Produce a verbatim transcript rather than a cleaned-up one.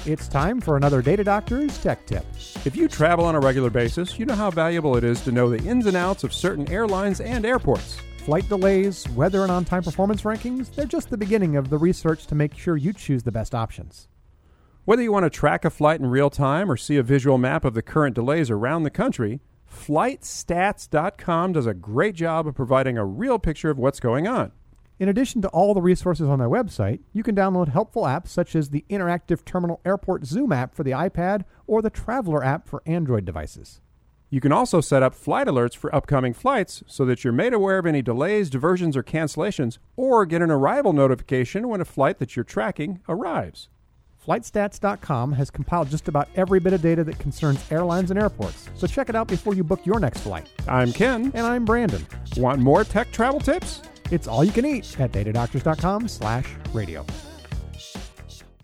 It's time for another Data Doctor's Tech Tip. If you travel on a regular basis, you know how valuable it is to know the ins and outs of certain airlines and airports. Flight delays, weather, and on-time performance rankings, they're just the beginning of the research to make sure you choose the best options. Whether you want to track a flight in real time or see a visual map of the current delays around the country, flight stats dot com does a great job of providing a real picture of what's going on. In addition to all the resources on their website, you can download helpful apps such as the Interactive Terminal Airport Zoom app for the iPad or the Traveler app for Android devices. You can also set up flight alerts for upcoming flights so that you're made aware of any delays, diversions, or cancellations, or get an arrival notification when a flight that you're tracking arrives. flight stats dot com has compiled just about every bit of data that concerns airlines and airports, so check it out before you book your next flight. I'm Ken. And I'm Brandon. Want more tech travel tips? It's all you can eat at datadoctors dot com slash radio.